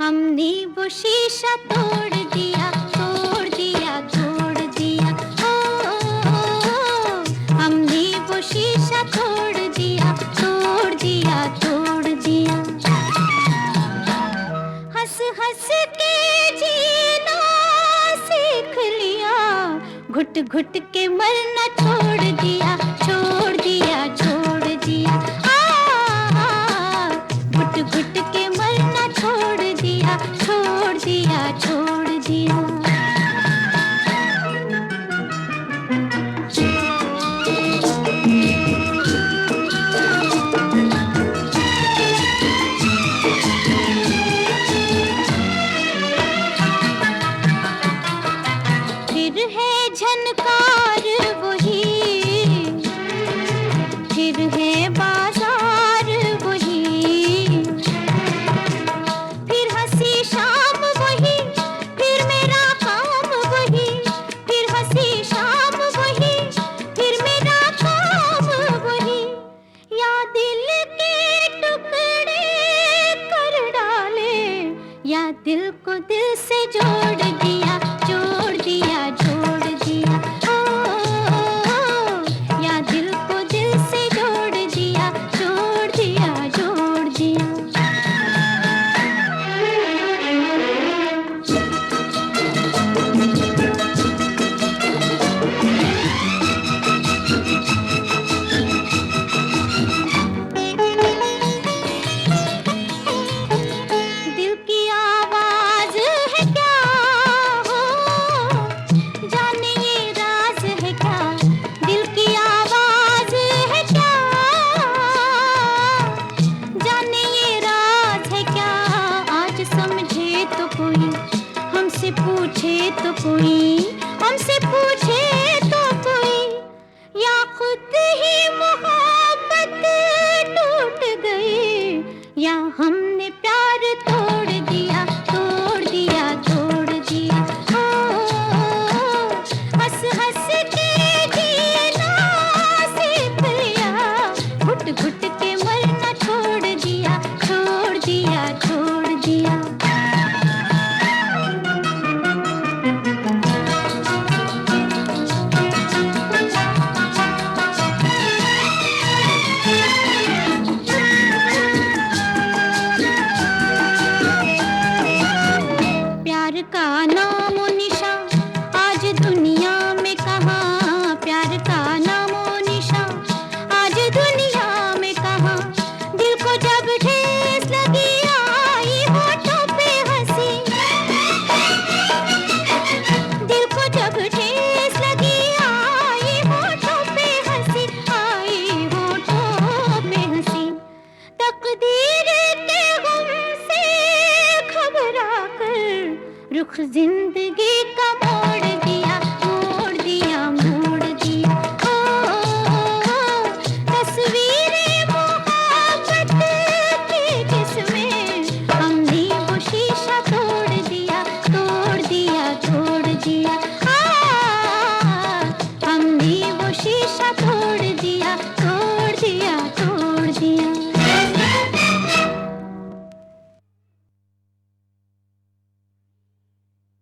हमने वो शीशा तोड़ दिया, तोड़ दिया, तोड़ दिया। ओ, हमने वो शीशा तोड़ दिया, तोड़ दिया, तोड़ दिया। हंस हंस के जीना सीख लिया, घुट घुट के मरना छोड़ दिया, छोड़ दिया, छोड़ दिया। घुट घुट के मरना छोड़ दिया, छोड़ दिया, छोड़ दिया। फिर है झनकार वही, फिर है बाजार वही, फिर हंसी शाम वही, फिर मेरा काम वही, फिर हंसी शाम वही, फिर मेरा काम वही। या दिल के टुकड़े कर डाले, या दिल को दिल से जोड़ दिया, जोड़ दिया, जोड़ दिया। या दिल को दिल से जोड़ दिया, जोड़ दिया, जोड़ दिया। दिल की आवाज है क्या हो, जाने ये राज है क्या। दिल की आवाज है क्या, जाने ये राज है क्या। आज समझे तो कोई, हमसे पूछे तो कोई, हमसे पूछे तो कोई। या खुद ही मोहब्बत टूट गई, या हमने प्यार तोड़ दिया, तोड़ दिया, तोड़ दिया। हंस हंस के जीना सीख लिया, घुट घुट के मरना छोड़ दिया, छोड़ दिया, छोड़ दिया। प्यार का नामो निशान आज दुनिया में कहाँ, प्यार का नामो निशान आज दुनिया में कहाँ। दिल को जब ठेस लगी आई होठों पे हंसी, दिल को जब ठेस लगी आई होठों पे हंसी, आई होठों पे हंसी। तकदीर के गम से घबरा कर रुख जिंदगी का मोड़ दिया, मोड़ दिया, मोड़ दिया। तस्वीरें मोहब्बत की जिसमें हमने वो शीशा तोड़ दिया, तोड़ दिया, तोड़ दिया।